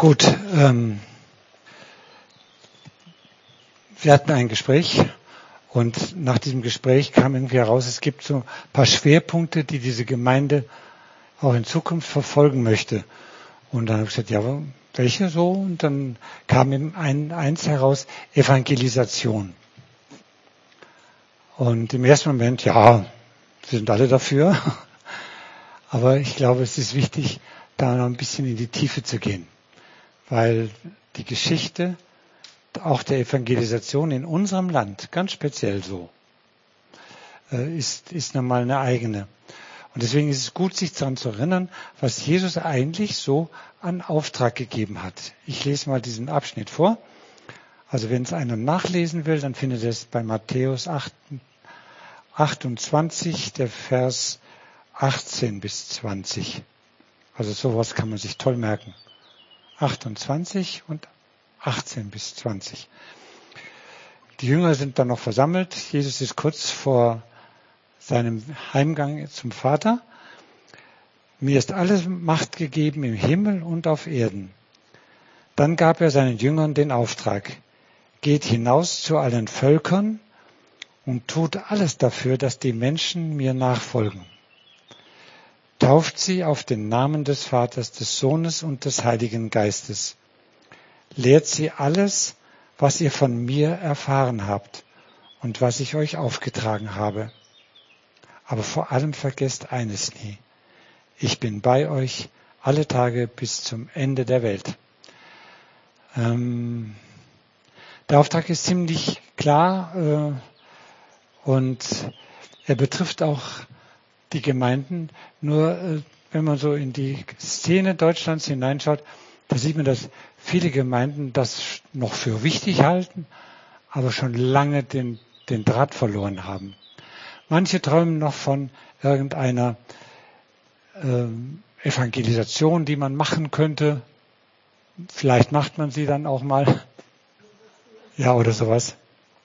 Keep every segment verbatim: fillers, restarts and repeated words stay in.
Gut, ähm, wir hatten ein Gespräch und nach diesem Gespräch kam irgendwie heraus, es gibt so ein paar Schwerpunkte, die diese Gemeinde auch in Zukunft verfolgen möchte. Und dann habe ich gesagt, ja, welche so? Und dann kam eben ein, eins heraus, Evangelisation. Und im ersten Moment, ja, wir sind alle dafür. Aber ich glaube, es ist wichtig, da noch ein bisschen in die Tiefe zu gehen. Weil die Geschichte auch der Evangelisation in unserem Land, ganz speziell so, ist, ist nochmal eine eigene. Und deswegen ist es gut, sich daran zu erinnern, was Jesus eigentlich so an Auftrag gegeben hat. Ich lese mal diesen Abschnitt vor. Also wenn es einer nachlesen will, dann findet er es bei Matthäus achtundzwanzig, der Vers achtzehn bis zwanzig. Also sowas kann man sich toll merken. achtundzwanzig und achtzehn bis zwanzig. Die Jünger sind dann noch versammelt. Jesus ist kurz vor seinem Heimgang zum Vater. Mir ist alles Macht gegeben im Himmel und auf Erden. Dann gab er seinen Jüngern den Auftrag: Geht hinaus zu allen Völkern und tut alles dafür, dass die Menschen mir nachfolgen. Tauft sie auf den Namen des Vaters, des Sohnes und des Heiligen Geistes. Lehrt sie alles, was ihr von mir erfahren habt und was ich euch aufgetragen habe. Aber vor allem vergesst eines nie: Ich bin bei euch alle Tage bis zum Ende der Welt. Ähm, der Auftrag ist ziemlich klar äh, und er betrifft auch die Gemeinden. Nur äh, wenn man so in die Szene Deutschlands hineinschaut, da sieht man, dass viele Gemeinden das noch für wichtig halten, aber schon lange den, den Draht verloren haben. Manche träumen noch von irgendeiner äh, Evangelisation, die man machen könnte. Vielleicht macht man sie dann auch mal. Ja, oder sowas.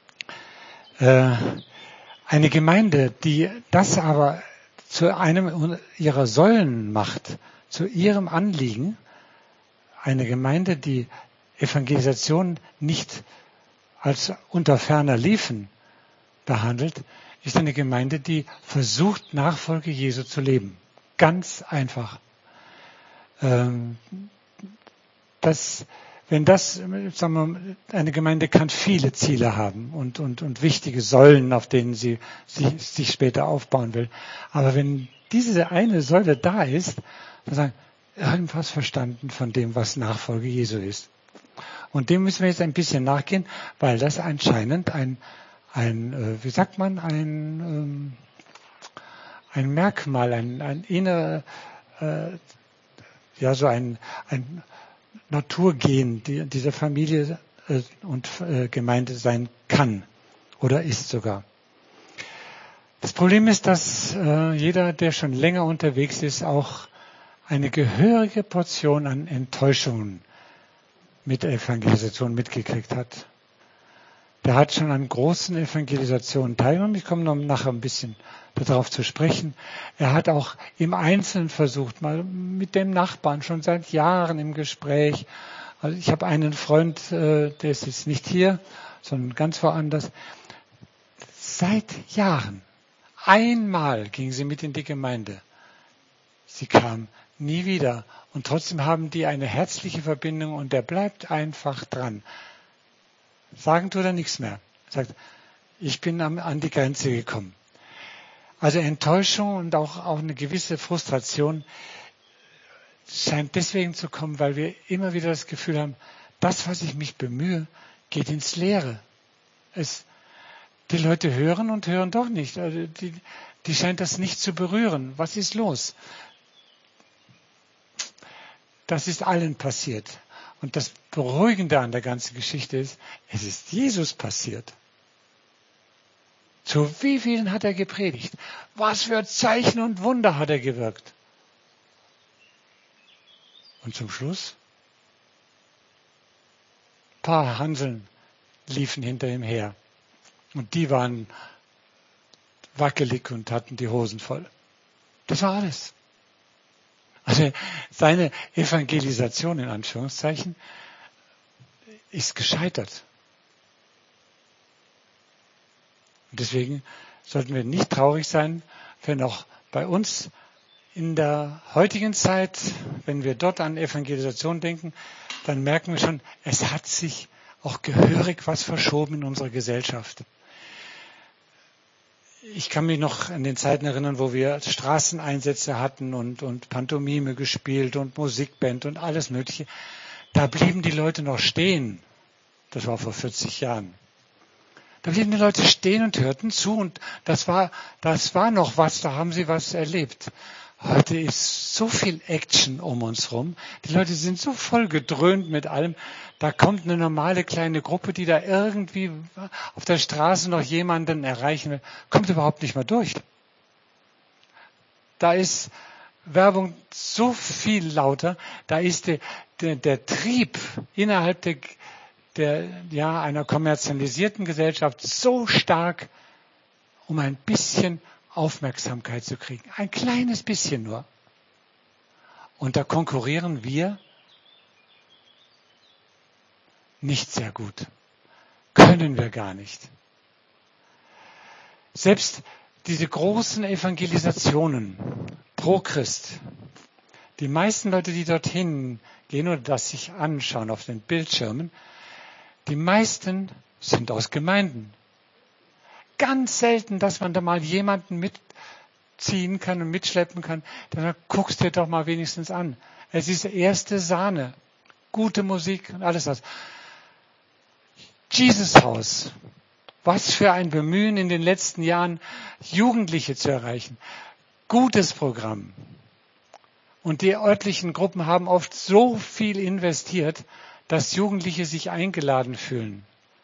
Äh, eine Gemeinde, die das aber zu einem ihrer Säulen macht, zu ihrem Anliegen, eine Gemeinde, die Evangelisation nicht als unter ferner Liefen behandelt, ist eine Gemeinde, die versucht, Nachfolge Jesu zu leben. Ganz einfach. Ähm, das, wenn das, sagen wir, eine Gemeinde kann viele Ziele haben und, und, und wichtige Säulen, auf denen sie sich, sich später aufbauen will. Aber wenn diese eine Säule da ist, dann sagen, irgendwas verstanden von dem, was Nachfolge Jesu ist. Und dem müssen wir jetzt ein bisschen nachgehen, weil das anscheinend ein, ein wie sagt man, ein, ein Merkmal, ein, ein inner, ja, so ein, ein Naturgen dieser Familie und Gemeinde sein kann oder ist sogar. Das Problem ist, dass jeder, der schon länger unterwegs ist, auch eine gehörige Portion an Enttäuschungen mit Evangelisation mitgekriegt hat. Der hat schon an großen Evangelisationen teilgenommen. Ich komme noch nachher ein bisschen darauf zu sprechen. Er hat auch im Einzelnen versucht, mal mit dem Nachbarn, schon seit Jahren im Gespräch. Also ich habe einen Freund, der ist jetzt nicht hier, sondern ganz woanders. Seit Jahren, einmal ging sie mit in die Gemeinde. Sie kam nie wieder. Und trotzdem haben die eine herzliche Verbindung und der bleibt einfach dran. Sagen tut er nichts mehr. Er sagt, ich bin an die Grenze gekommen. Also Enttäuschung und auch, auch eine gewisse Frustration scheint deswegen zu kommen, weil wir immer wieder das Gefühl haben, das, was ich mich bemühe, geht ins Leere. Es, die Leute hören und hören doch nicht. Also die, die scheint das nicht zu berühren. Was ist los? Das ist allen passiert. Und das Beruhigende an der ganzen Geschichte ist, es ist Jesus passiert. Zu wie vielen hat er gepredigt? Was für Zeichen und Wunder hat er gewirkt? Und zum Schluss? Ein paar Hanseln liefen hinter ihm her. Und die waren wackelig und hatten die Hosen voll. Das war alles. Also Seine, seine Evangelisation in Anführungszeichen ist gescheitert. Und deswegen sollten wir nicht traurig sein, wenn auch bei uns in der heutigen Zeit, wenn wir dort an Evangelisation denken, dann merken wir schon, es hat sich auch gehörig was verschoben in unserer Gesellschaft. Ich kann mich noch an den Zeiten erinnern, wo wir Straßeneinsätze hatten und, und Pantomime gespielt und Musikband und alles Mögliche. Da blieben die Leute noch stehen. Das war vor vierzig Jahren. Da blieben die Leute stehen und hörten zu und das war, das war noch was, da haben sie was erlebt. Heute ist so viel Action um uns rum. Die Leute sind so voll gedröhnt mit allem. Da kommt eine normale kleine Gruppe, die da irgendwie auf der Straße noch jemanden erreichen will, kommt überhaupt nicht mehr durch. Da ist Werbung so viel lauter. Da ist der, der, der Trieb innerhalb der, der, ja, einer kommerzialisierten Gesellschaft so stark, um ein bisschen Aufmerksamkeit zu kriegen. Ein kleines bisschen nur. Und da konkurrieren wir nicht sehr gut. Können wir gar nicht. Selbst diese großen Evangelisationen pro Christ, die meisten Leute, die dorthin gehen oder das sich anschauen auf den Bildschirmen, die meisten sind aus Gemeinden. Ganz selten, dass man da mal jemanden mitziehen kann und mitschleppen kann. Dann guckst dir doch mal wenigstens an. Es ist erste Sahne. Gute Musik und alles das. Jesus Haus. Was für ein Bemühen in den letzten Jahren, Jugendliche zu erreichen. Gutes Programm. Und die örtlichen Gruppen haben oft so viel investiert, dass Jugendliche sich eingeladen fühlen.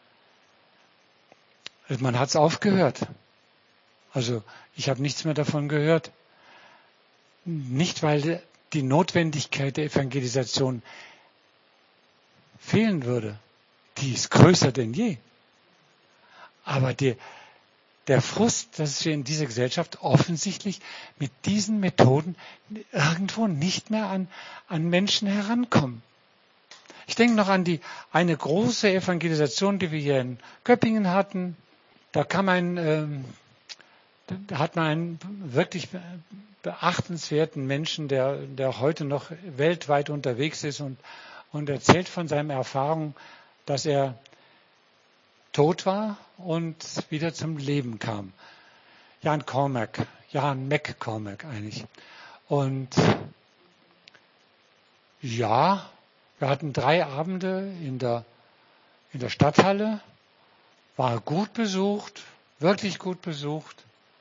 Man hat es aufgehört. Also ich habe nichts mehr davon gehört. Nicht, weil die Notwendigkeit der Evangelisation fehlen würde. Die ist größer denn je. Aber die, der Frust, dass wir in dieser Gesellschaft offensichtlich mit diesen Methoden irgendwo nicht mehr an, an Menschen herankommen. Ich denke noch an die eine große Evangelisation, die wir hier in Köppingen hatten. Da kam ein, ähm, da hat man einen wirklich beachtenswerten Menschen, der, der heute noch weltweit unterwegs ist und, und erzählt von seinen Erfahrungen, dass er tot war und wieder zum Leben kam. Jan Cormack, Jan McCormack eigentlich. Und ja, wir hatten drei Abende in der, in der Stadthalle. War gut besucht, wirklich gut besucht.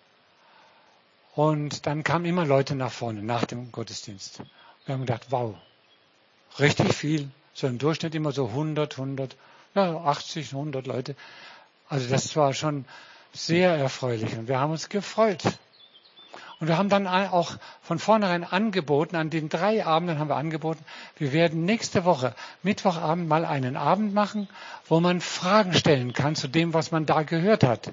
Und dann kamen immer Leute nach vorne, nach dem Gottesdienst. Wir haben gedacht, wow, richtig viel. So im Durchschnitt immer so hundert, hundert, ja, achtzig, hundert Leute. Also das war schon sehr erfreulich und wir haben uns gefreut. Und wir haben dann auch von vornherein angeboten, an den drei Abenden haben wir angeboten, wir werden nächste Woche, Mittwochabend, mal einen Abend machen, wo man Fragen stellen kann zu dem, was man da gehört hat.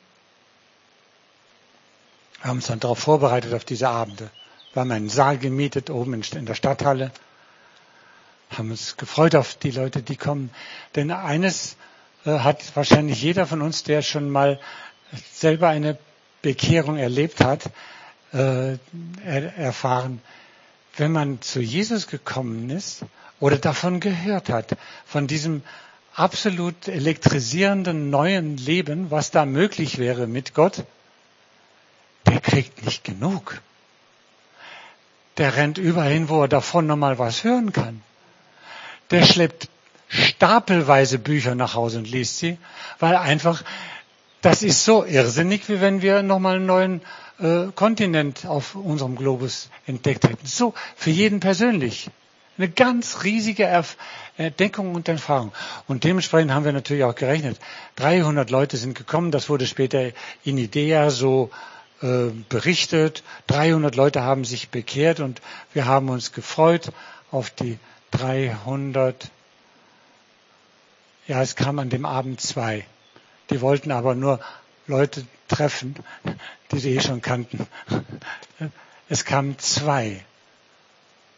Wir haben uns dann darauf vorbereitet, auf diese Abende. Wir haben einen Saal gemietet, oben in der Stadthalle. Haben uns gefreut auf die Leute, die kommen. Denn eines äh, hat wahrscheinlich jeder von uns, der schon mal selber eine Bekehrung erlebt hat, Äh, er, erfahren, wenn man zu Jesus gekommen ist oder davon gehört hat, von diesem absolut elektrisierenden neuen Leben, was da möglich wäre mit Gott, der kriegt nicht genug. Der rennt überall hin, wo er davon nochmal was hören kann. Der schleppt stapelweise Bücher nach Hause und liest sie, weil einfach, das ist so irrsinnig, wie wenn wir nochmal einen neuen Kontinent auf unserem Globus entdeckt hätten. So, für jeden persönlich. Eine ganz riesige Entdeckung und Erfahrung. Und dementsprechend haben wir natürlich auch gerechnet. dreihundert Leute sind gekommen, das wurde später in Idea so äh, berichtet. dreihundert Leute haben sich bekehrt und wir haben uns gefreut auf die dreihundert. Ja, es kam an dem Abend zwei. Die wollten aber nur Leute treffen, die sie eh schon kannten. Es kamen zwei.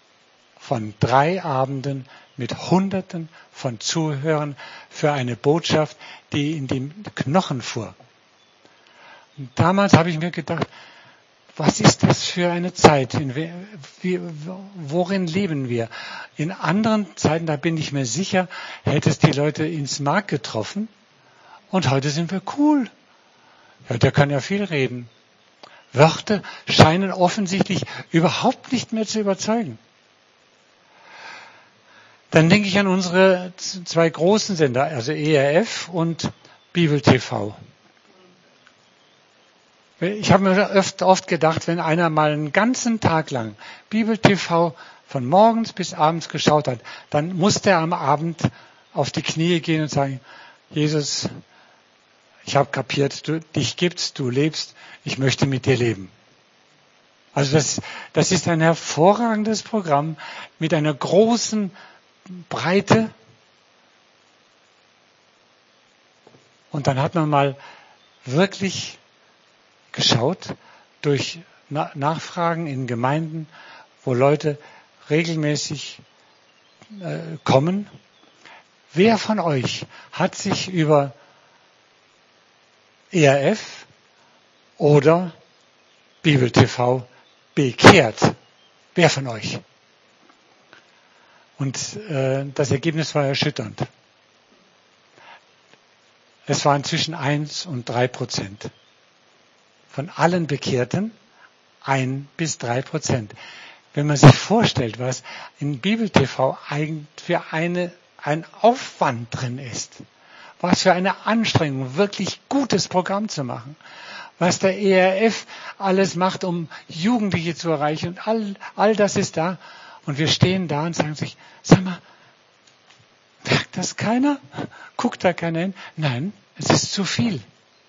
von drei Abenden mit Hunderten von Zuhörern für eine Botschaft, die in die Knochen fuhr. Und damals habe ich mir gedacht, was ist das für eine Zeit? In we, wie, worin leben wir? In anderen Zeiten, da bin ich mir sicher, hätte es die Leute ins Mark getroffen. Und heute sind wir cool. Ja, der kann ja viel reden. Wörter scheinen offensichtlich überhaupt nicht mehr zu überzeugen. Dann denke ich an unsere zwei großen Sender, also E R F und Bibel T V. Ich habe mir oft, oft gedacht, wenn einer mal einen ganzen Tag lang Bibel T V von morgens bis abends geschaut hat, dann muss der am Abend auf die Knie gehen und sagen, Jesus, ich habe kapiert, du, dich gibt's, du lebst, ich möchte mit dir leben. Also das, das ist ein hervorragendes Programm mit einer großen Breite. Und dann hat man mal wirklich geschaut durch Na- Nachfragen in Gemeinden, wo Leute regelmäßig äh, kommen. Wer von euch hat sich über E R F oder Bibel T V bekehrt? Wer von euch? Und äh, das Ergebnis war erschütternd. Es waren zwischen eins und drei Prozent. Von allen Bekehrten ein bis drei Prozent. Wenn man sich vorstellt, was in Bibel T V eigentlich für eine, ein Aufwand drin ist, was für eine Anstrengung, wirklich gutes Programm zu machen, was der E R F alles macht, um Jugendliche zu erreichen und all, all das ist da. Und wir stehen da und sagen sich, sag mal, merkt das keiner? Guckt da keiner hin? Nein, es ist zu viel.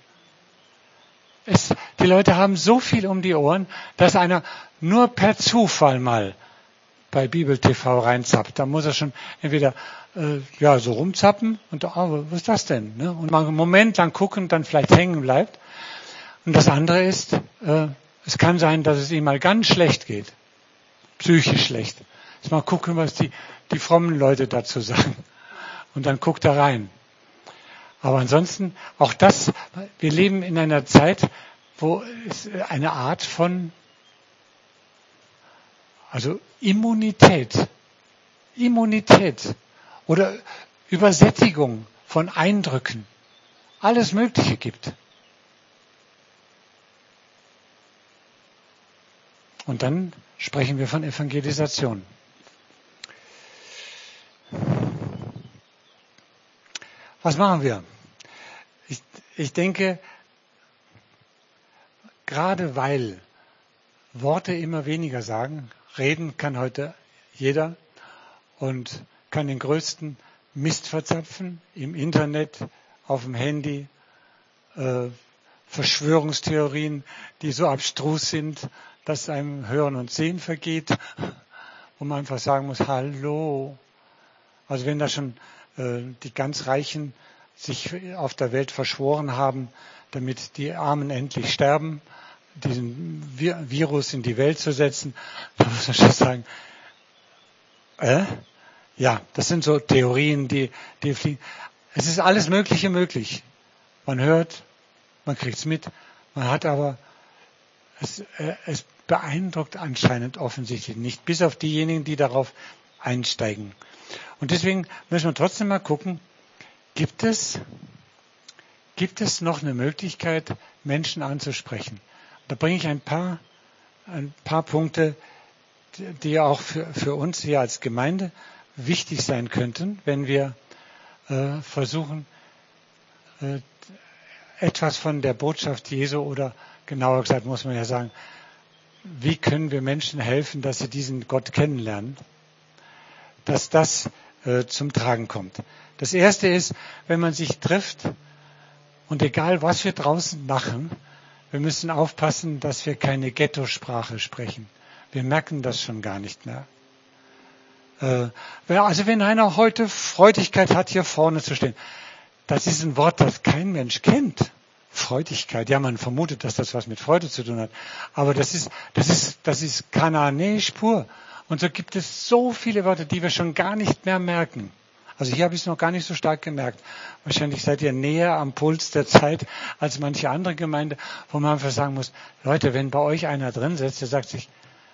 Es, die Leute haben so viel um die Ohren, dass einer nur per Zufall mal bei Bibel T V reinzappt. Da muss er schon entweder äh, ja so rumzappen und oh, was ist das denn? Ne? Und mal einen Moment lang gucken, dann vielleicht hängen bleibt. Und das andere ist, äh, es kann sein, dass es ihm mal ganz schlecht geht, psychisch schlecht. Jetzt mal gucken, was die die frommen Leute dazu sagen. Und dann guckt er rein. Aber ansonsten, auch das, wir leben in einer Zeit, wo es eine Art von, also Immunität, Immunität oder Übersättigung von Eindrücken, alles Mögliche gibt. Und dann sprechen wir von Evangelisation. Was machen wir? Ich, ich denke, gerade weil Worte immer weniger sagen, reden kann heute jeder und kann den größten Mist verzapfen, im Internet, auf dem Handy, äh, Verschwörungstheorien, die so abstrus sind, dass einem Hören und Sehen vergeht, wo man einfach sagen muss, hallo. Also wenn da schon die ganz Reichen sich auf der Welt verschworen haben, damit die Armen endlich sterben, diesen Virus in die Welt zu setzen, da muss man schon sagen, äh? ja, das sind so Theorien, die, die fliegen. Es ist alles Mögliche möglich. Man hört, man kriegt es mit, man hat aber, es, äh, es beeindruckt anscheinend offensichtlich nicht, bis auf diejenigen, die darauf einsteigen. Und deswegen müssen wir trotzdem mal gucken, gibt es, gibt es noch eine Möglichkeit, Menschen anzusprechen? Da bringe ich ein paar, ein paar Punkte, die auch für, für uns hier als Gemeinde wichtig sein könnten, wenn wir äh, versuchen, äh, etwas von der Botschaft Jesu oder genauer gesagt muss man ja sagen, wie können wir Menschen helfen, dass sie diesen Gott kennenlernen, dass das zum Tragen kommt. Das erste ist, wenn man sich trifft und egal was wir draußen machen, wir müssen aufpassen, dass wir keine Ghetto-Sprache sprechen. Wir merken das schon gar nicht mehr. Also wenn einer heute Freudigkeit hat, hier vorne zu stehen, das ist ein Wort, das kein Mensch kennt. Freudigkeit, ja, man vermutet, dass das was mit Freude zu tun hat. Aber das ist, das ist, das ist Kanaanäisch pur. Und so gibt es so viele Worte, die wir schon gar nicht mehr merken. Also hier habe ich es noch gar nicht so stark gemerkt. Wahrscheinlich seid ihr näher am Puls der Zeit als manche andere Gemeinde, wo man einfach sagen muss, Leute, wenn bei euch einer drin sitzt, der sagt sich,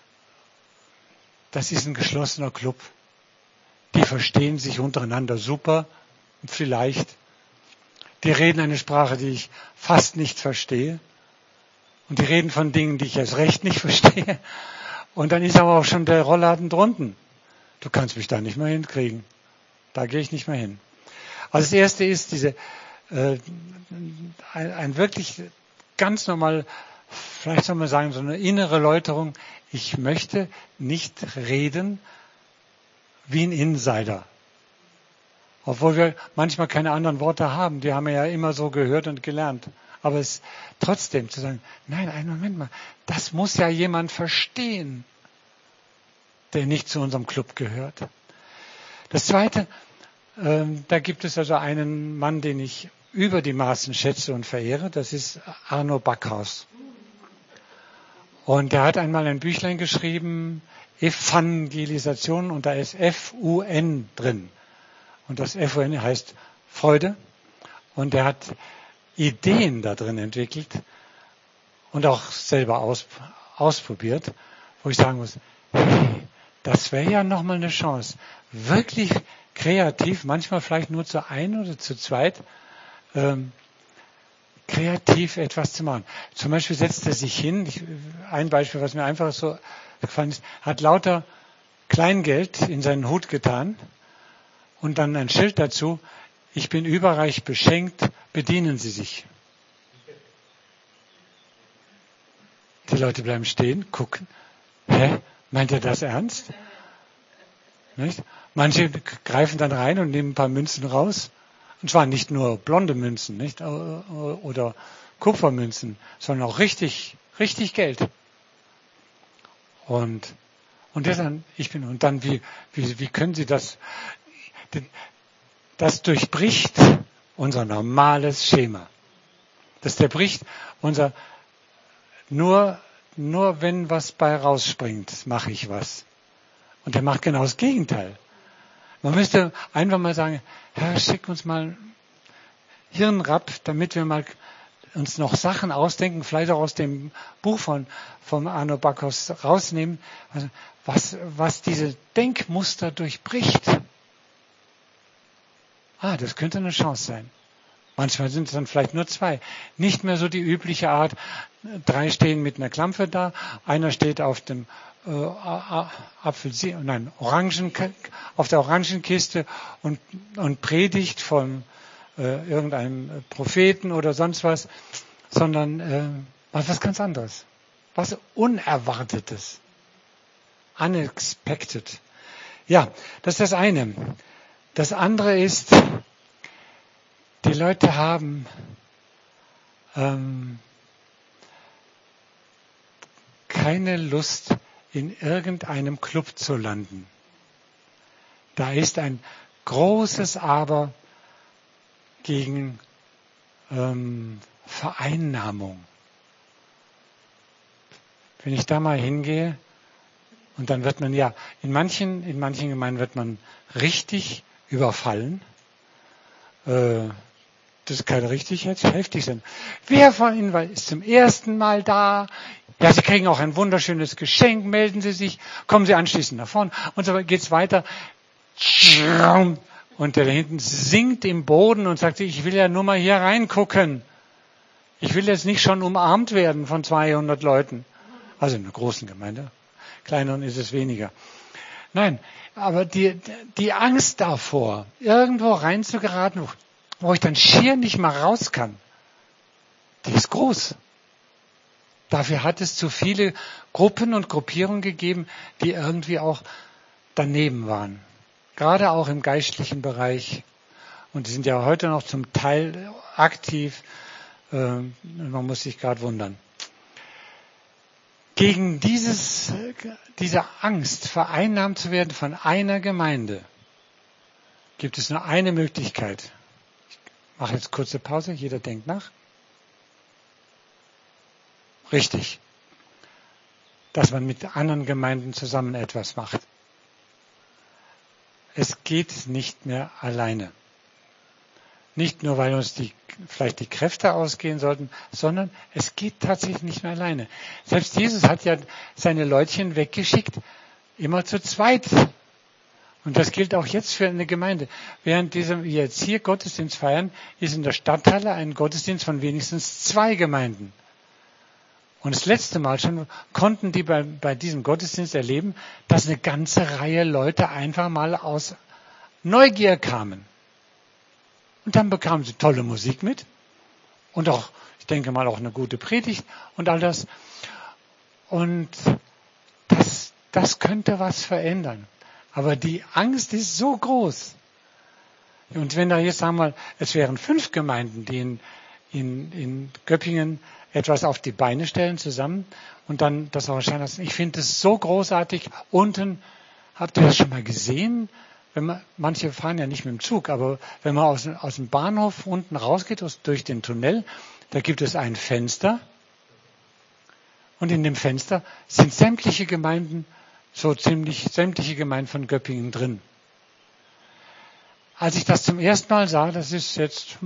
das ist ein geschlossener Club. Die verstehen sich untereinander super, vielleicht. Die reden eine Sprache, die ich fast nicht verstehe. Und die reden von Dingen, die ich erst recht nicht verstehe. Und dann ist aber auch schon der Rollladen drunten. Du kannst mich da nicht mehr hinkriegen. Da gehe ich nicht mehr hin. Also das Erste ist diese äh, ein, ein wirklich ganz normal, vielleicht soll man sagen, so eine innere Läuterung. Ich möchte nicht reden wie ein Insider. Obwohl wir manchmal keine anderen Worte haben. Die haben wir ja immer so gehört und gelernt. Aber es trotzdem zu sagen, nein, einen Moment mal, das muss ja jemand verstehen, der nicht zu unserem Club gehört. Das Zweite, ähm, da gibt es also einen Mann, den ich über die Maßen schätze und verehre, das ist Arno Backhaus. Und der hat einmal ein Büchlein geschrieben, Evangelisation, und da ist F U N drin. Und das F U N heißt Freude. Und er hat Ideen da drin entwickelt und auch selber aus, ausprobiert, wo ich sagen muss, hey, das wäre ja nochmal eine Chance, wirklich kreativ, manchmal vielleicht nur zu ein oder zu zweit, ähm, kreativ etwas zu machen. Zum Beispiel setzt er sich hin, ich, ein Beispiel, was mir einfach so gefallen ist, hat lauter Kleingeld in seinen Hut getan und dann ein Schild dazu, ich bin überreich beschenkt, bedienen Sie sich. Die Leute bleiben stehen, gucken. Hä? Meint er das ernst? Nicht? Manche greifen dann rein und nehmen ein paar Münzen raus. Und zwar nicht nur blonde Münzen, nicht? Oder Kupfermünzen, sondern auch richtig, richtig Geld. Und, und das dann, ich bin, und dann, wie, wie, wie können Sie das, das durchbricht unser normales Schema. Das durchbricht unser, nur, nur wenn was bei rausspringt, mache ich was. Und der macht genau das Gegenteil. Man müsste einfach mal sagen, Herr, schick uns mal Hirnrapp, damit wir mal uns noch Sachen ausdenken, vielleicht auch aus dem Buch von, von Arno Backhaus rausnehmen, was, was diese Denkmuster durchbricht. Ah, das könnte eine Chance sein. Manchmal sind es dann vielleicht nur zwei. Nicht mehr so die übliche Art, drei stehen mit einer Klampfe da, einer steht auf dem äh, Apfelsin, nein, Orangen, auf der Orangenkiste und, und predigt von äh, irgendeinem Propheten oder sonst was, sondern äh, was ganz anderes. Was Unerwartetes. Unexpected. Ja, das ist das eine. Das andere ist, die Leute haben ähm, keine Lust, in irgendeinem Club zu landen. Da ist ein großes Aber gegen ähm, Vereinnahmung. Wenn ich da mal hingehe, und dann wird man ja, in manchen, in manchen Gemeinden wird man richtig überfallen. Äh, das kann richtig jetzt heftig sein. Wer von Ihnen ist zum ersten Mal da? Ja, Sie kriegen auch ein wunderschönes Geschenk, melden Sie sich, kommen Sie anschließend nach vorne. Und so geht's weiter. Und der da hinten sinkt im Boden und sagt, ich will ja nur mal hier reingucken. Ich will jetzt nicht schon umarmt werden von zweihundert Leuten. Also in einer großen Gemeinde. Kleineren ist es weniger. Nein, aber die, die Angst davor, irgendwo reinzugeraten, wo ich dann schier nicht mal raus kann, die ist groß. Dafür hat es zu viele Gruppen und Gruppierungen gegeben, die irgendwie auch daneben waren. Gerade auch im geistlichen Bereich. Und die sind ja heute noch zum Teil aktiv. Man muss sich gerade wundern. Gegen dieses, diese Angst, vereinnahmt zu werden von einer Gemeinde, gibt es nur eine Möglichkeit. Ich mache jetzt kurze Pause, jeder denkt nach. Richtig. Dass man mit anderen Gemeinden zusammen etwas macht. es geht nicht mehr alleine. Nicht nur, weil uns die, vielleicht die Kräfte ausgehen sollten, sondern es geht tatsächlich nicht mehr alleine. Selbst Jesus hat ja seine Leutchen weggeschickt, immer zu zweit. Und das gilt auch jetzt für eine Gemeinde. Während wir jetzt hier Gottesdienst feiern, ist in der Stadthalle ein Gottesdienst von wenigstens zwei Gemeinden. Und das letzte Mal schon konnten die bei, bei diesem Gottesdienst erleben, dass eine ganze Reihe Leute einfach mal aus Neugier kamen. Und dann bekamen sie tolle Musik mit und auch, ich denke mal, auch eine gute Predigt und all das. Und das, das könnte was verändern. Aber die Angst ist so groß. Und wenn da jetzt, sagen wir mal, es wären fünf Gemeinden, die in, in, in Göppingen etwas auf die Beine stellen zusammen und dann das auch erscheinen lassen. Ich finde es so großartig. Unten, habt ihr das schon mal gesehen? Wenn man, manche fahren ja nicht mit dem Zug, aber wenn man aus, aus dem Bahnhof unten rausgeht, aus, durch den Tunnel, da gibt es ein Fenster. Und in dem Fenster sind sämtliche Gemeinden, so ziemlich sämtliche Gemeinden von Göppingen drin. Als ich das zum ersten Mal sah, das ist jetzt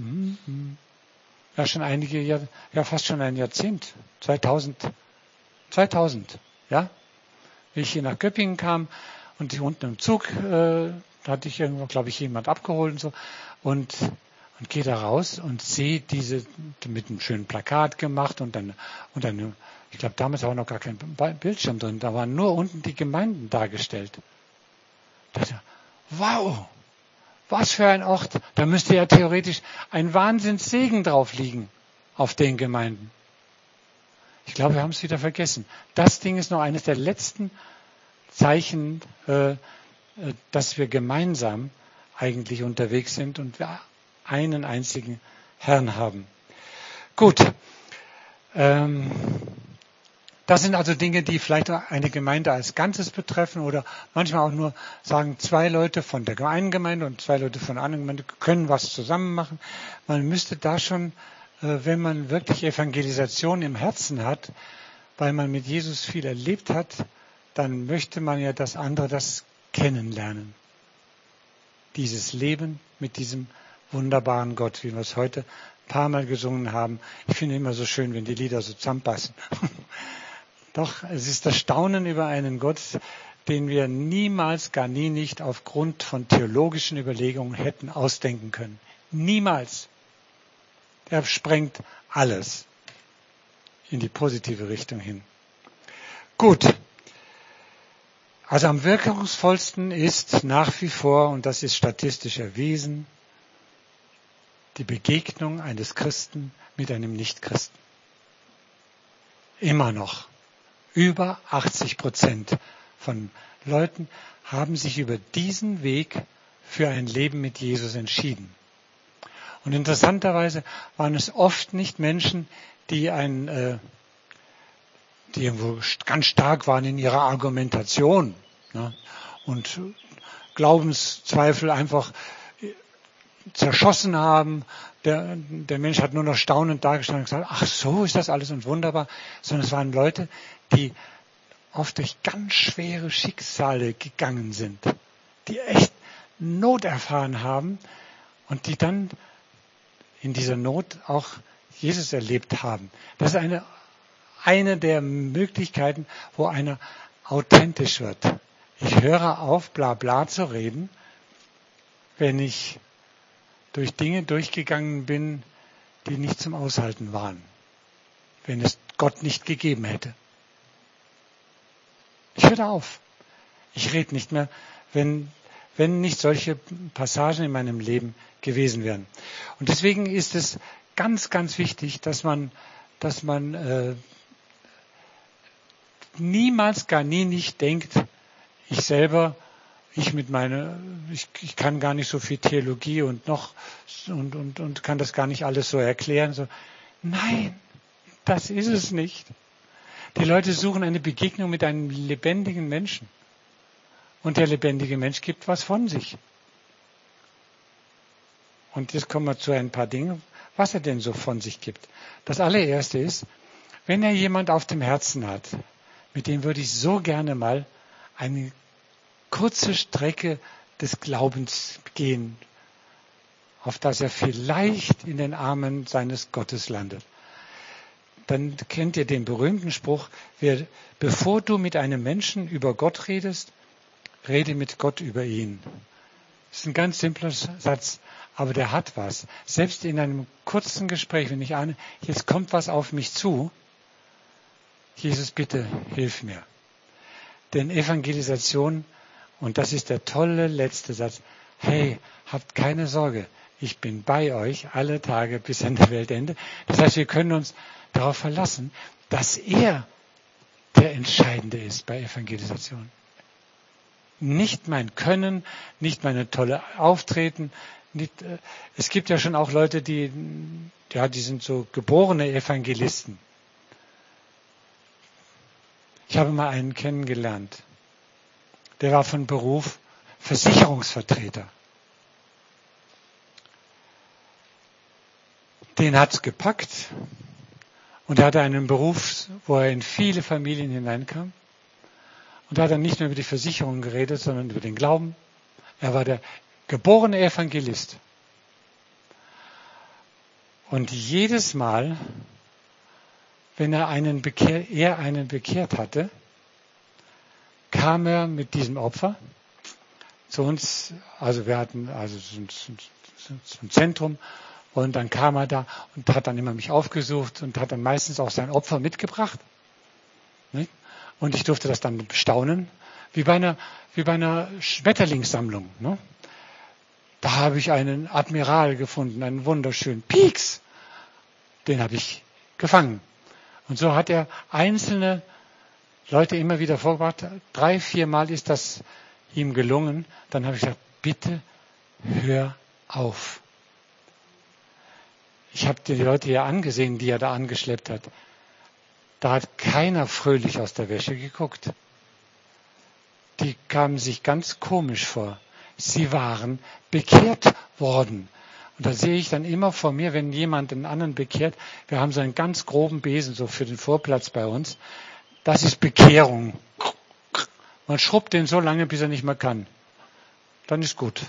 ja schon einige Jahre, ja fast schon ein Jahrzehnt, zweitausend, zweitausend, ja, wie ich hier nach Göppingen kam und ich unten im Zug, äh, da hatte ich irgendwo, glaube ich, jemand abgeholt und so und und gehe da raus und sehe diese mit einem schönen Plakat gemacht und dann und dann ich glaube, damals war noch gar kein Bildschirm drin, da waren nur unten die Gemeinden dargestellt. Da dachte ich, wow, was für ein Ort. Da müsste ja theoretisch ein Wahnsinnssegen drauf liegen auf den Gemeinden. Ich glaube, wir haben es wieder vergessen. Das Ding ist noch eines der letzten Zeichen, äh, dass wir gemeinsam eigentlich unterwegs sind und wir einen einzigen Herrn haben. Gut. Ähm, Das sind also Dinge, die vielleicht eine Gemeinde als Ganzes betreffen oder manchmal auch nur sagen, zwei Leute von der einen Gemeinde und zwei Leute von der anderen Gemeinde können was zusammen machen. Man müsste da schon, wenn man wirklich Evangelisation im Herzen hat, weil man mit Jesus viel erlebt hat, dann möchte man ja, dass andere das kennenlernen. Dieses Leben mit diesem wunderbaren Gott, wie wir es heute ein paar Mal gesungen haben. Ich finde immer so schön, wenn die Lieder so zusammenpassen. Doch, es ist das Staunen über einen Gott, den wir niemals, gar nie nicht aufgrund von theologischen Überlegungen hätten ausdenken können. Niemals. Er sprengt alles in die positive Richtung hin. Gut. Also am wirkungsvollsten ist nach wie vor, und das ist statistisch erwiesen, die Begegnung eines Christen mit einem Nichtchristen. Immer noch. Über achtzig Prozent von Leuten haben sich über diesen Weg für ein Leben mit Jesus entschieden. Und interessanterweise waren es oft nicht Menschen, die ein, äh, die irgendwo ganz stark waren in ihrer Argumentation, ne, und Glaubenszweifel einfach zerschossen haben. Der, der Mensch hat nur noch staunend dargestanden und gesagt, ach so ist das alles und wunderbar. Sondern es waren Leute, die oft durch ganz schwere Schicksale gegangen sind, die echt Not erfahren haben und die dann in dieser Not auch Jesus erlebt haben. Das ist eine, eine der Möglichkeiten, wo einer authentisch wird. Ich höre auf, bla bla zu reden, wenn ich durch Dinge durchgegangen bin, die nicht zum Aushalten waren, wenn es Gott nicht gegeben hätte. Ich höre auf. Ich rede nicht mehr, wenn, wenn nicht solche Passagen in meinem Leben gewesen wären. Und deswegen ist es ganz, ganz wichtig, dass man, dass man äh, niemals, gar nie nicht denkt, ich selber Ich mit meiner, ich, ich kann gar nicht so viel Theologie und noch und, und, und kann das gar nicht alles so erklären. So. Nein, das ist es nicht. Die Leute suchen eine Begegnung mit einem lebendigen Menschen. Und der lebendige Mensch gibt was von sich. Und jetzt kommen wir zu ein paar Dingen, was er denn so von sich gibt. Das allererste ist, wenn er jemand auf dem Herzen hat, mit dem würde ich so gerne mal eine kurze Strecke des Glaubens gehen, auf dass er vielleicht in den Armen seines Gottes landet. Dann kennt ihr den berühmten Spruch, wer, bevor du mit einem Menschen über Gott redest, rede mit Gott über ihn. Das ist ein ganz simpler Satz, aber der hat was. Selbst in einem kurzen Gespräch, wenn ich ahne, jetzt kommt was auf mich zu, Jesus, bitte, hilf mir. Denn Evangelisation, und das ist der tolle letzte Satz, hey, habt keine Sorge, ich bin bei euch alle Tage bis an der Weltende. Das heißt, wir können uns darauf verlassen, dass er der Entscheidende ist bei Evangelisation. Nicht mein Können, nicht meine tolle Auftreten. Nicht, äh, es gibt ja schon auch Leute, die, ja, die sind so geborene Evangelisten. Ich habe mal einen kennengelernt, der war von Beruf Versicherungsvertreter. Den hat's gepackt und er hatte einen Beruf, wo er in viele Familien hineinkam. Und da hat er nicht nur über die Versicherung geredet, sondern über den Glauben. Er war der geborene Evangelist. Und jedes Mal, wenn er einen bekehrt, er einen bekehrt hatte, kam er mit diesem Opfer zu uns. Also wir hatten also so ein, so ein Zentrum. Und dann kam er da und hat dann immer mich aufgesucht und hat dann meistens auch sein Opfer mitgebracht. Nicht? Und ich durfte das dann bestaunen, wie bei einer, wie bei einer Schmetterlingssammlung. Ne? Da habe ich einen Admiral gefunden, einen wunderschönen Pieks. Den habe ich gefangen. Und so hat er einzelne Leute immer wieder vorgebracht. Drei, vier Mal ist das ihm gelungen. Dann habe ich gesagt, bitte hör auf. Ich habe die Leute hier angesehen, die er da angeschleppt hat. Da hat keiner fröhlich aus der Wäsche geguckt. Die kamen sich ganz komisch vor. Sie waren bekehrt worden. Und da sehe ich dann immer vor mir, wenn jemand einen anderen bekehrt, wir haben so einen ganz groben Besen so für den Vorplatz bei uns. Das ist Bekehrung. Man schrubbt den so lange, bis er nicht mehr kann. Dann ist gut.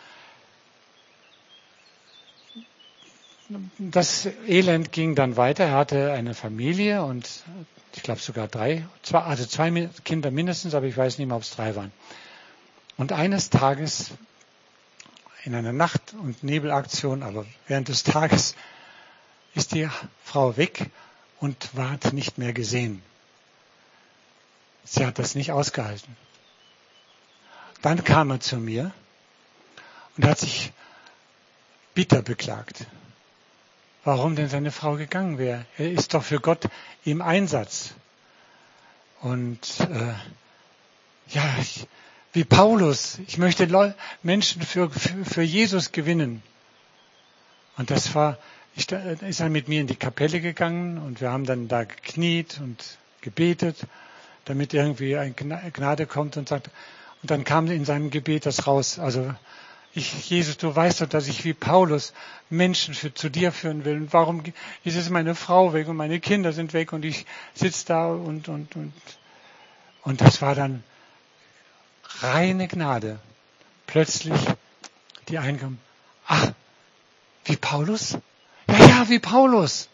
Das Elend ging dann weiter. Er hatte eine Familie und ich glaube sogar drei, zwei, also zwei Kinder mindestens, aber ich weiß nicht mehr, ob es drei waren. Und eines Tages in einer Nacht- und Nebelaktion, aber während des Tages ist die Frau weg und ward nicht mehr gesehen. Sie hat das nicht ausgehalten. Dann kam er zu mir und hat sich bitter beklagt. Warum denn seine Frau gegangen wäre? Er ist doch für Gott im Einsatz. Und äh, ja, ich, wie Paulus, ich möchte Leu- Menschen für, für, für Jesus gewinnen. Und das war, ich, ist dann mit mir in die Kapelle gegangen und wir haben dann da gekniet und gebetet, damit irgendwie eine Gnade kommt und sagt, und dann kam in seinem Gebet das raus, also Ich, Jesus, du weißt doch, dass ich wie Paulus Menschen für, zu dir führen will. Und warum ist es meine Frau weg und meine Kinder sind weg und ich sitze da und, und, und. Und das war dann reine Gnade. Plötzlich die Einkommen. Ach, wie Paulus? Ja, ja, wie Paulus.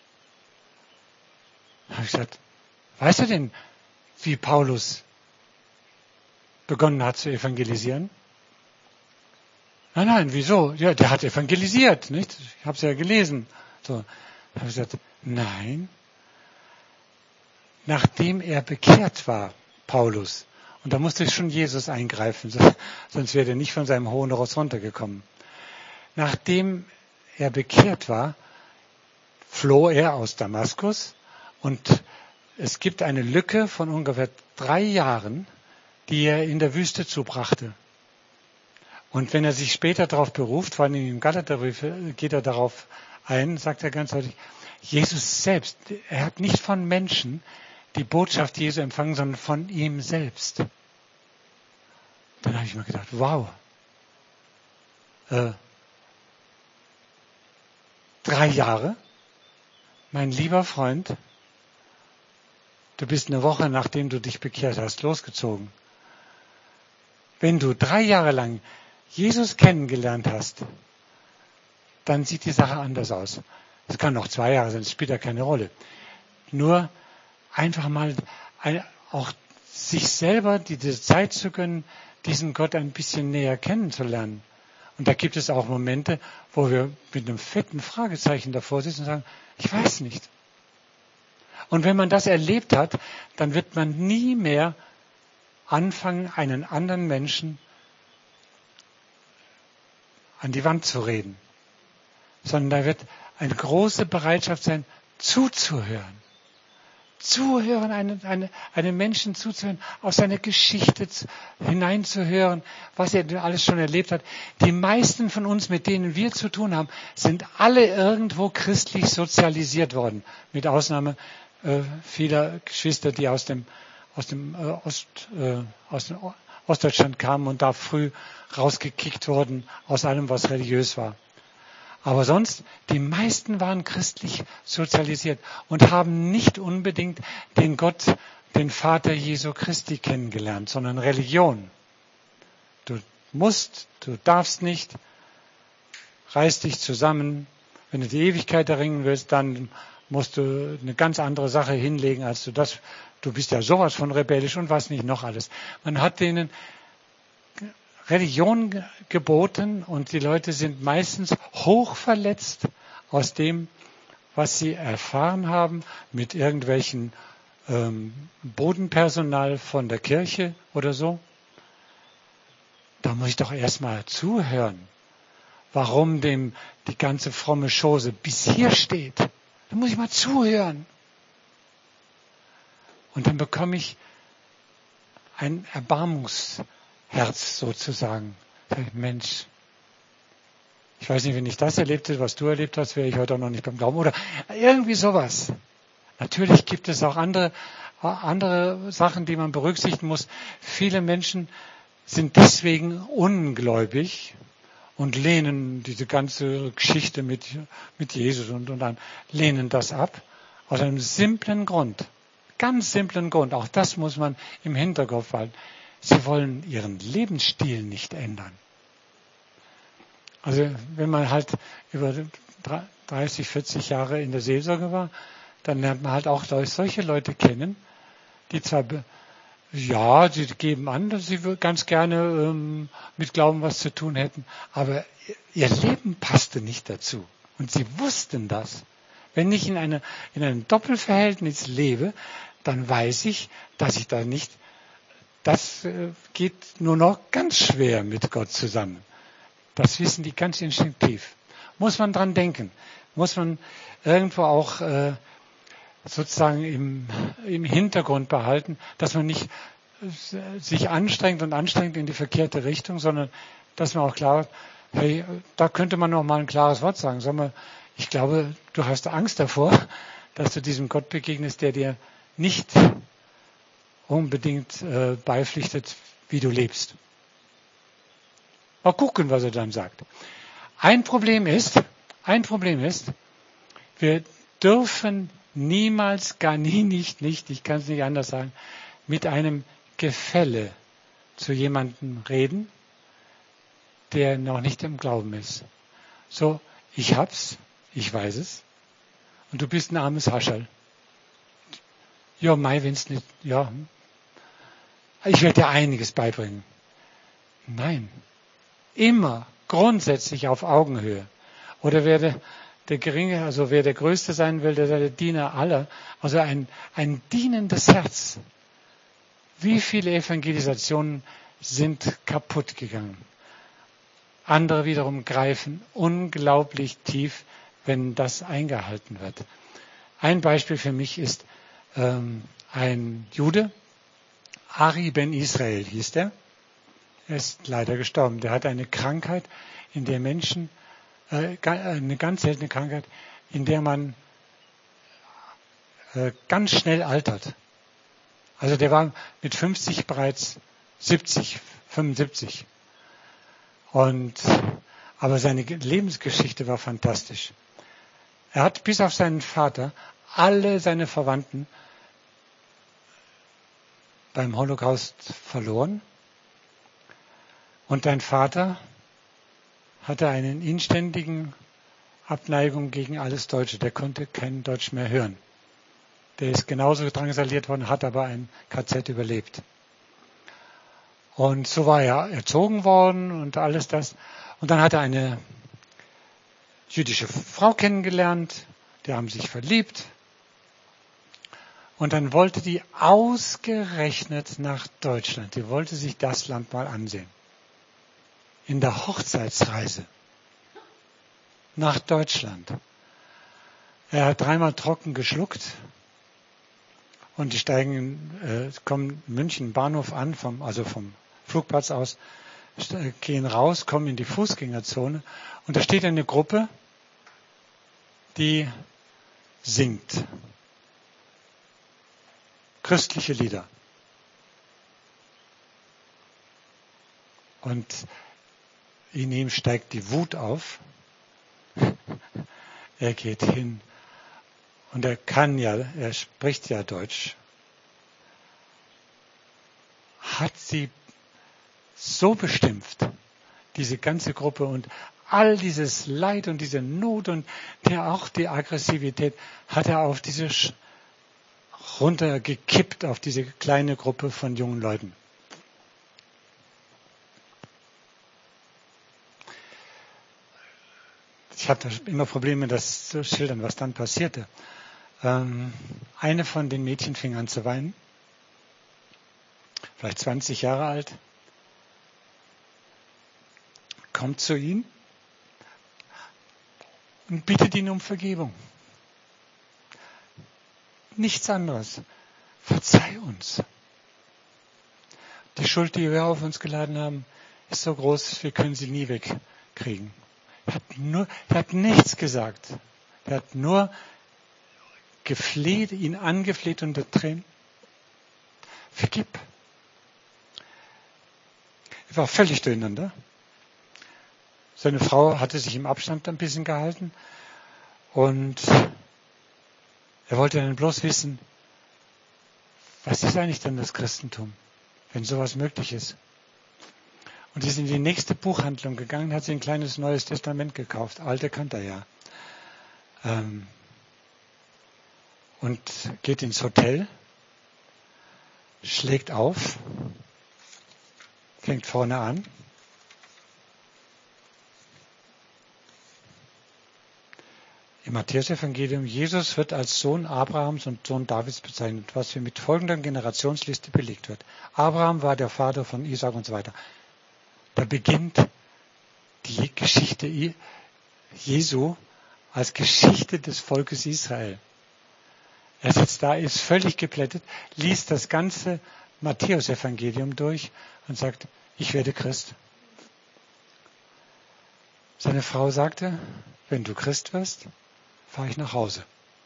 Da habe ich gesagt, weißt du denn, wie Paulus begonnen hat zu evangelisieren? Nein, nein, wieso? Ja, der hat evangelisiert, nicht? Ich habe es ja gelesen. So, da habe ich gesagt, nein. Nachdem er bekehrt war, Paulus, und da musste schon Jesus eingreifen, sonst wäre er nicht von seinem hohen Ross runtergekommen. Nachdem er bekehrt war, floh er aus Damaskus und es gibt eine Lücke von ungefähr drei Jahren, die er in der Wüste zubrachte. Und wenn er sich später darauf beruft, vor allem im Galaterbrief geht er darauf ein, sagt er ganz deutlich, Jesus selbst, er hat nicht von Menschen die Botschaft Jesu empfangen, sondern von ihm selbst. Dann habe ich mir gedacht, wow, äh, drei Jahre, mein lieber Freund, du bist eine Woche, nachdem du dich bekehrt hast, losgezogen. Wenn du drei Jahre lang Jesus kennengelernt hast, dann sieht die Sache anders aus. Es kann noch zwei Jahre sein, das spielt ja keine Rolle. Nur einfach mal ein, auch sich selber diese Zeit zu gönnen, diesen Gott ein bisschen näher kennenzulernen. Und da gibt es auch Momente, wo wir mit einem fetten Fragezeichen davor sitzen und sagen, ich weiß nicht. Und wenn man das erlebt hat, dann wird man nie mehr anfangen, einen anderen Menschen an die Wand zu reden. Sondern da wird eine große Bereitschaft sein, zuzuhören. Zuhören, einem eine, eine Menschen zuzuhören, aus seine Geschichte zu, hineinzuhören, was er denn alles schon erlebt hat. Die meisten von uns, mit denen wir zu tun haben, sind alle irgendwo christlich sozialisiert worden. Mit Ausnahme äh, vieler Geschwister, die aus dem, aus dem, äh, Ost, äh, aus dem Ostdeutschland kamen und da früh rausgekickt wurden aus allem, was religiös war. Aber sonst, die meisten waren christlich sozialisiert und haben nicht unbedingt den Gott, den Vater Jesu Christi kennengelernt, sondern Religion. Du musst, du darfst nicht, reiß dich zusammen. Wenn du die Ewigkeit erringen willst, dann musst du eine ganz andere Sache hinlegen, als du das, du bist ja sowas von rebellisch und was nicht noch alles. Man hat denen Religion geboten und die Leute sind meistens hoch verletzt aus dem, was sie erfahren haben mit irgendwelchen ähm, Bodenpersonal von der Kirche oder so. Da muss ich doch erstmal zuhören, warum dem die ganze fromme Chose bis hier steht. Da muss ich mal zuhören. Und dann bekomme ich ein Erbarmungs Herz sozusagen. Mensch, ich weiß nicht, wenn ich das erlebt hätte, was du erlebt hast, wäre ich heute auch noch nicht beim Glauben. Oder irgendwie sowas. Natürlich gibt es auch andere, andere Sachen, die man berücksichtigen muss. Viele Menschen sind deswegen ungläubig und lehnen diese ganze Geschichte mit, mit Jesus und, und dann lehnen das ab. Aus einem simplen Grund. Ganz simplen Grund. Auch das muss man im Hinterkopf halten. Sie wollen ihren Lebensstil nicht ändern. Also wenn man halt über dreißig, vierzig Jahre in der Seelsorge war, dann lernt man halt auch solche Leute kennen, die zwar, ja, sie geben an, dass sie ganz gerne ähm, mit Glauben was zu tun hätten, aber ihr Leben passte nicht dazu. Und sie wussten das. Wenn ich in, eine, in einem Doppelverhältnis lebe, dann weiß ich, dass ich da nicht Das geht nur noch ganz schwer mit Gott zusammen. Das wissen die ganz instinktiv. Muss man dran denken. Muss man irgendwo auch äh, sozusagen im, im Hintergrund behalten, dass man nicht äh, sich anstrengt und anstrengt in die verkehrte Richtung, sondern dass man auch klar hat, hey, da könnte man noch mal ein klares Wort sagen. Sag mal, ich glaube, du hast Angst davor, dass du diesem Gott begegnest, der dir nicht unbedingt äh, beipflichtet, wie du lebst. Mal gucken, was er dann sagt. Ein Problem ist, ein Problem ist, wir dürfen niemals, gar nie, nicht, nicht, ich kann es nicht anders sagen, mit einem Gefälle zu jemandem reden, der noch nicht im Glauben ist. So, ich hab's, ich weiß es, und du bist ein armes Hascherl. Ja, mei, wenn's nicht, ja, ich werde dir einiges beibringen. Nein. Immer grundsätzlich auf Augenhöhe. Oder wer der, der Geringe, also wer der Größte sein will, der sei der Diener aller. Also ein, ein dienendes Herz. Wie viele Evangelisationen sind kaputt gegangen? Andere wiederum greifen unglaublich tief, wenn das eingehalten wird. Ein Beispiel für mich ist ähm, ein Jude, Ari Ben Israel hieß der. Er ist leider gestorben. Der hat eine Krankheit, in der Menschen, äh, eine ganz seltene Krankheit, in der man äh, ganz schnell altert. Also der war mit fünfzig bereits siebzig, fünfundsiebzig. Und, aber seine Lebensgeschichte war fantastisch. Er hat bis auf seinen Vater alle seine Verwandten beim Holocaust verloren. Und dein Vater hatte einen inständigen Abneigung gegen alles Deutsche. Der konnte kein Deutsch mehr hören. Der ist genauso drangsaliert worden, hat aber ein K Z überlebt. Und so war er erzogen worden und alles das. Und dann hat er eine jüdische Frau kennengelernt, die haben sich verliebt. Und dann wollte die ausgerechnet nach Deutschland. Die wollte sich das Land mal ansehen. In der Hochzeitsreise nach Deutschland. Er hat dreimal trocken geschluckt und die steigen, äh, kommen München Bahnhof an, vom, also vom Flugplatz aus, gehen raus, kommen in die Fußgängerzone und da steht eine Gruppe, die singt christliche Lieder. Und in ihm steigt die Wut auf. Er geht hin und er kann ja, er spricht ja Deutsch. Hat sie so beschimpft, diese ganze Gruppe und all dieses Leid und diese Not und der auch die Aggressivität hat er auf diese Sch- runtergekippt, auf diese kleine Gruppe von jungen Leuten. Ich hatte immer Probleme, das zu schildern, was dann passierte. Ähm, eine von den Mädchen fing an zu weinen, vielleicht zwanzig Jahre alt, kommt zu ihm und bittet ihn um Vergebung. Nichts anderes. Verzeih uns. Die Schuld, die wir auf uns geladen haben, ist so groß, wir können sie nie wegkriegen. Er hat, nur, er hat nichts gesagt. Er hat nur gefleht, ihn angefleht unter Tränen. Vergib. Er war völlig durcheinander. Seine Frau hatte sich im Abstand ein bisschen gehalten und er wollte dann bloß wissen, was ist eigentlich denn das Christentum, wenn sowas möglich ist. Und ist in die nächste Buchhandlung gegangen, hat sich ein kleines Neues Testament gekauft. Alte kannte er ja. Ähm, und geht ins Hotel, schlägt auf, fängt vorne an. Im Matthäus-Evangelium, Jesus wird als Sohn Abrahams und Sohn Davids bezeichnet, was hier mit folgender Generationsliste belegt wird. Abraham war der Vater von Isaak und so weiter. Da beginnt die Geschichte Jesu als Geschichte des Volkes Israel. Er sitzt da, ist völlig geplättet, liest das ganze Matthäus-Evangelium durch und sagt, ich werde Christ. Seine Frau sagte, wenn du Christ wirst, fahre ich nach Hause.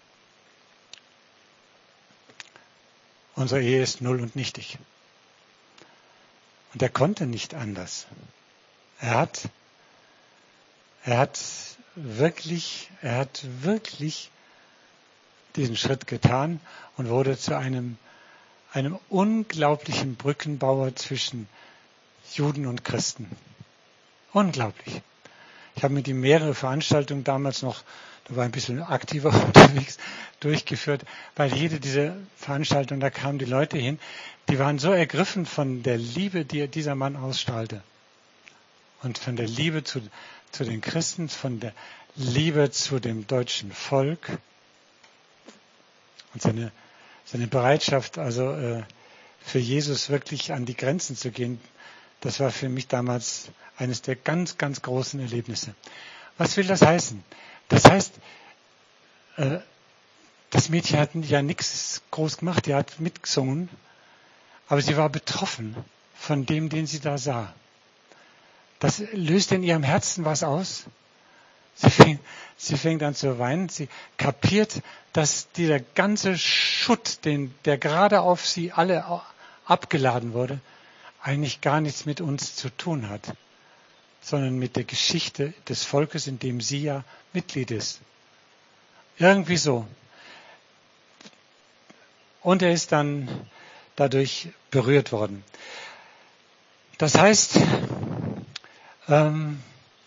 Unsere Ehe ist null und nichtig. Und er konnte nicht anders. Er hat, er hat wirklich, er hat wirklich diesen Schritt getan und wurde zu einem, einem unglaublichen Brückenbauer zwischen Juden und Christen. Unglaublich. Ich habe mit ihm mehrere Veranstaltungen damals noch, da war ein bisschen aktiver unterwegs, durchgeführt, weil jede dieser Veranstaltungen, da kamen die Leute hin, die waren so ergriffen von der Liebe, die dieser Mann ausstrahlte. Und von der Liebe zu, zu den Christen, von der Liebe zu dem deutschen Volk. Und seine, seine Bereitschaft, also äh, für Jesus wirklich an die Grenzen zu gehen, das war für mich damals eines der ganz, ganz großen Erlebnisse. Was will das heißen? Das heißt, äh, das Mädchen hat ja nichts groß gemacht, die hat mitgesungen, aber sie war betroffen von dem, den sie da sah. Das löst in ihrem Herzen was aus. Sie fängt, sie fängt an zu weinen, sie kapiert, dass dieser ganze Schutt, den, der gerade auf sie alle abgeladen wurde, eigentlich gar nichts mit uns zu tun hat, sondern mit der Geschichte des Volkes, in dem sie ja Mitglied ist. Irgendwie so. Und er ist dann dadurch berührt worden. Das heißt, Ähm,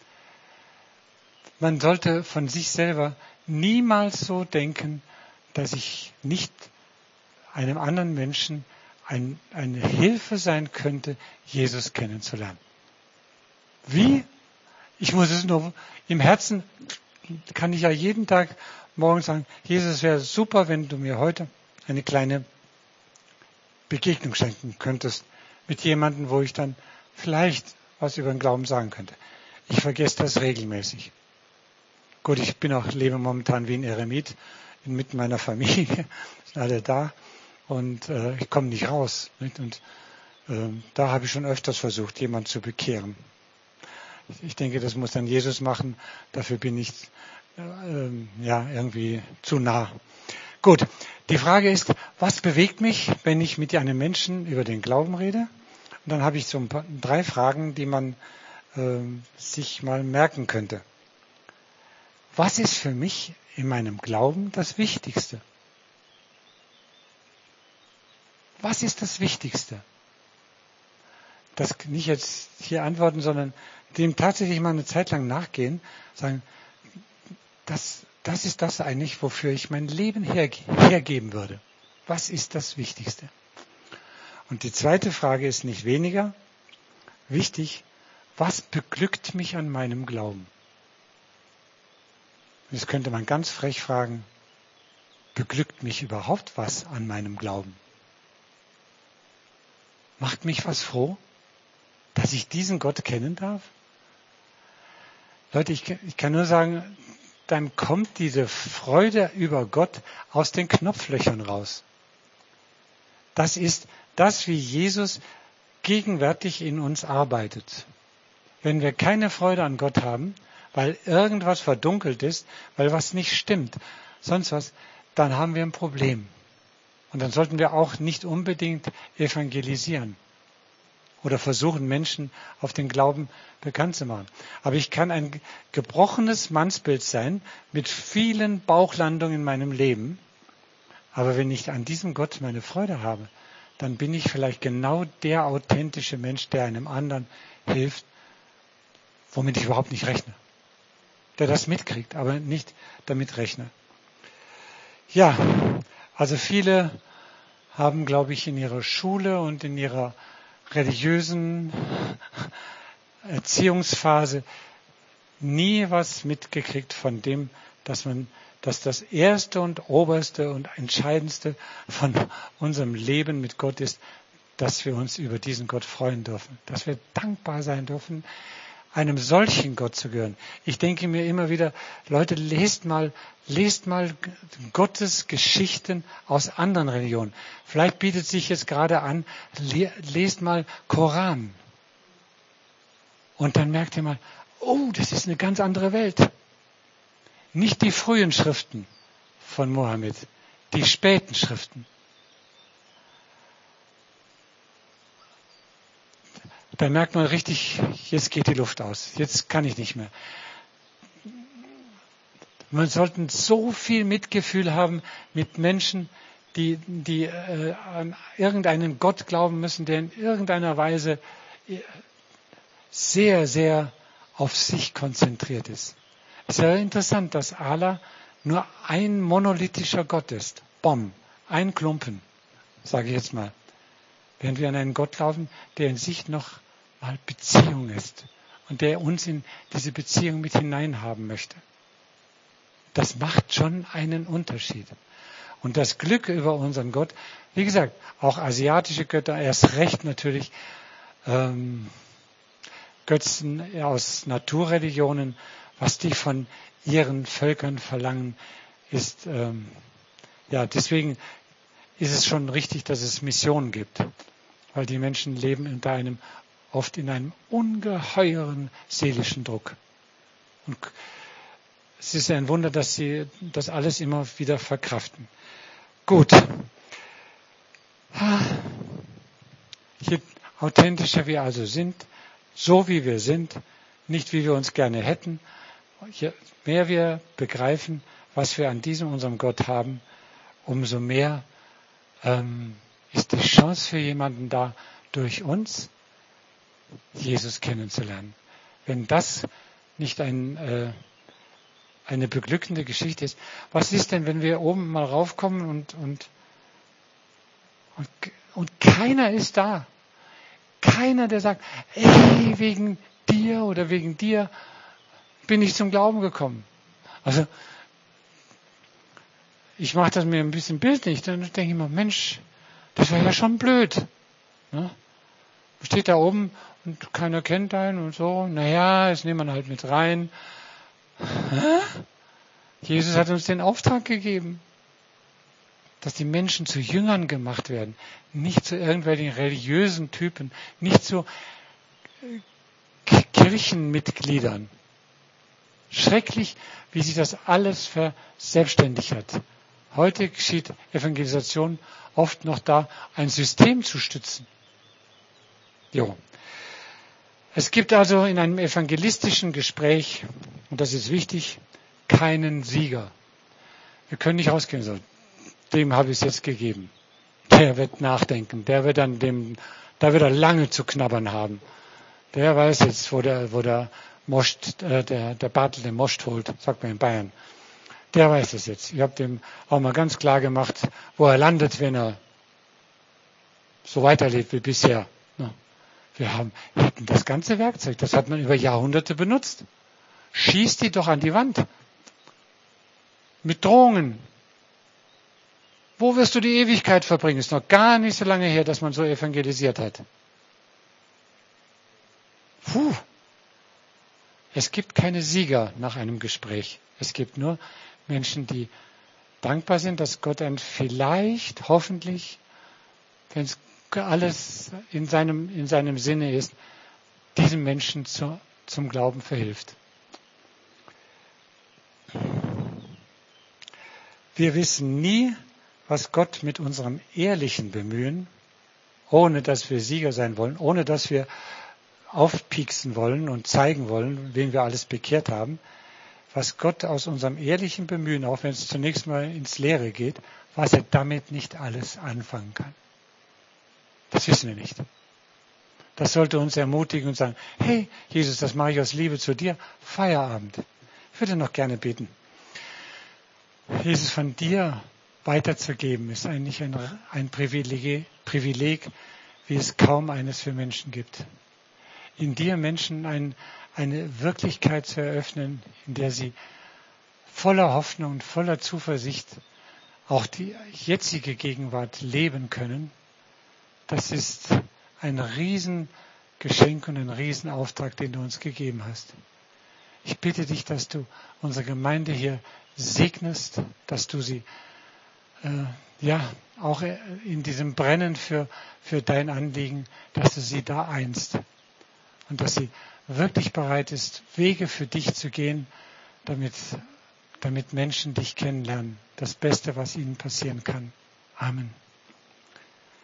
man sollte von sich selber niemals so denken, dass ich nicht einem anderen Menschen ein, eine Hilfe sein könnte, Jesus kennenzulernen. Wie? Ich muss es nur im Herzen, kann ich ja jeden Tag morgens sagen, Jesus, es wäre super, wenn du mir heute eine kleine Begegnung schenken könntest mit jemandem, wo ich dann vielleicht was über den Glauben sagen könnte. Ich vergesse das regelmäßig. Gut, ich bin auch, lebe momentan wie ein Eremit mit meiner Familie, sind alle da und äh, ich komme nicht raus. Nicht? Und äh, da habe ich schon öfters versucht, jemanden zu bekehren. Ich denke, das muss dann Jesus machen. Dafür bin ich äh, ja irgendwie zu nah. Gut, die Frage ist, was bewegt mich, wenn ich mit einem Menschen über den Glauben rede? Und dann habe ich so ein paar, drei Fragen, die man äh, sich mal merken könnte. Was ist für mich in meinem Glauben das Wichtigste? Was ist das Wichtigste? Das nicht jetzt hier antworten, sondern dem tatsächlich mal eine Zeit lang nachgehen, sagen, das, das ist das eigentlich, wofür ich mein Leben herge- hergeben würde. Was ist das Wichtigste? Und die zweite Frage ist nicht weniger wichtig, was beglückt mich an meinem Glauben? Jetzt könnte man ganz frech fragen, beglückt mich überhaupt was an meinem Glauben? Macht mich was froh, dass ich diesen Gott kennen darf? Leute, ich, ich kann nur sagen, dann kommt diese Freude über Gott aus den Knopflöchern raus. Das ist das, wie Jesus gegenwärtig in uns arbeitet. Wenn wir keine Freude an Gott haben, weil irgendwas verdunkelt ist, weil was nicht stimmt, sonst was, dann haben wir ein Problem. Und dann sollten wir auch nicht unbedingt evangelisieren oder versuchen, Menschen auf den Glauben bekannt zu machen. Aber ich kann ein gebrochenes Mannsbild sein, mit vielen Bauchlandungen in meinem Leben. Aber wenn ich an diesem Gott meine Freude habe, dann bin ich vielleicht genau der authentische Mensch, der einem anderen hilft, womit ich überhaupt nicht rechne. Der das mitkriegt, aber nicht damit rechne. Ja, also viele haben, glaube ich, in ihrer Schule und in ihrer religiösen Erziehungsphase nie was mitgekriegt von dem, dass man, dass das Erste und Oberste und Entscheidendste von unserem Leben mit Gott ist, dass wir uns über diesen Gott freuen dürfen, dass wir dankbar sein dürfen, einem solchen Gott zu gehören. Ich denke mir immer wieder, Leute, lest mal, lest mal Gottes Geschichten aus anderen Religionen. Vielleicht bietet sich jetzt gerade an, lest mal Koran. Und dann merkt ihr mal, oh, das ist eine ganz andere Welt. Nicht die frühen Schriften von Mohammed, die späten Schriften. Da merkt man richtig, jetzt geht die Luft aus. Jetzt kann ich nicht mehr. Wir sollten so viel Mitgefühl haben mit Menschen, die, die äh, an irgendeinen Gott glauben müssen, der in irgendeiner Weise sehr, sehr auf sich konzentriert ist. Es ist ja interessant, dass Allah nur ein monolithischer Gott ist. Bom, ein Klumpen, sage ich jetzt mal. Während wir an einen Gott glauben, der in sich noch mal Beziehung ist und der uns in diese Beziehung mit hineinhaben möchte. Das macht schon einen Unterschied. Und das Glück über unseren Gott, wie gesagt, auch asiatische Götter, erst recht natürlich ähm, Götzen aus Naturreligionen, was die von ihren Völkern verlangen, ist, ähm, ja, deswegen ist es schon richtig, dass es Missionen gibt, weil die Menschen leben unter einem oft in einem ungeheuren seelischen Druck. Und es ist ein Wunder, dass sie das alles immer wieder verkraften. Gut. Je authentischer wir also sind, so wie wir sind, nicht wie wir uns gerne hätten, je mehr wir begreifen, was wir an diesem unserem Gott haben, umso mehr ähm, ist die Chance für jemanden da, durch uns Jesus kennenzulernen. Wenn das nicht ein, äh, eine beglückende Geschichte ist, was ist denn, wenn wir oben mal raufkommen und, und, und, und keiner ist da? Keiner, der sagt, ey, wegen dir oder wegen dir bin ich zum Glauben gekommen. Also, ich mache das mir ein bisschen bildlich, dann denke ich mir, Mensch, das wäre ja schon blöd. Ne? Steht da oben und keiner kennt einen und so, naja, jetzt nehmen wir halt mit rein. Hä? Jesus hat uns den Auftrag gegeben, dass die Menschen zu Jüngern gemacht werden, nicht zu irgendwelchen religiösen Typen, nicht zu Kirchenmitgliedern. Schrecklich, wie sich das alles verselbstständigt hat. Heute geschieht Evangelisation oft noch da, ein System zu stützen. Jo. Es gibt also in einem evangelistischen Gespräch, und das ist wichtig, keinen Sieger. Wir können nicht rausgehen, so, dem habe ich es jetzt gegeben. Der wird nachdenken, der wird an dem, da wird er lange zu knabbern haben. Der weiß jetzt, wo der, wo der Most, äh, der, der Bartel den Most holt, sagt man in Bayern. Der weiß es jetzt. Ich habe dem auch mal ganz klar gemacht, wo er landet, wenn er so weiterlebt wie bisher. Wir haben, wir hatten das ganze Werkzeug, das hat man über Jahrhunderte benutzt. Schieß die doch an die Wand. Mit Drohungen. Wo wirst du die Ewigkeit verbringen? Ist noch gar nicht so lange her, dass man so evangelisiert hat. Puh. Es gibt keine Sieger nach einem Gespräch. Es gibt nur Menschen, die dankbar sind, dass Gott ein vielleicht, hoffentlich, wenn es alles in seinem, in seinem Sinne ist, diesem Menschen zu, zum Glauben verhilft. Wir wissen nie, was Gott mit unserem ehrlichen Bemühen, ohne dass wir Sieger sein wollen, ohne dass wir aufpieksen wollen und zeigen wollen, wen wir alles bekehrt haben, was Gott aus unserem ehrlichen Bemühen, auch wenn es zunächst mal ins Leere geht, was er damit nicht alles anfangen kann. Das wissen wir nicht. Das sollte uns ermutigen und sagen, hey, Jesus, das mache ich aus Liebe zu dir. Feierabend. Ich würde noch gerne beten. Jesus, von dir weiterzugeben, ist eigentlich ein, ein Privileg, Privileg, wie es kaum eines für Menschen gibt. In dir Menschen ein, eine Wirklichkeit zu eröffnen, in der sie voller Hoffnung und voller Zuversicht auch die jetzige Gegenwart leben können. Das ist ein Riesengeschenk und ein Riesenauftrag, den du uns gegeben hast. Ich bitte dich, dass du unsere Gemeinde hier segnest, dass du sie äh, ja auch in diesem Brennen für, für dein Anliegen, dass du sie da einst und dass sie wirklich bereit ist, Wege für dich zu gehen, damit, damit Menschen dich kennenlernen. Das Beste, was ihnen passieren kann. Amen.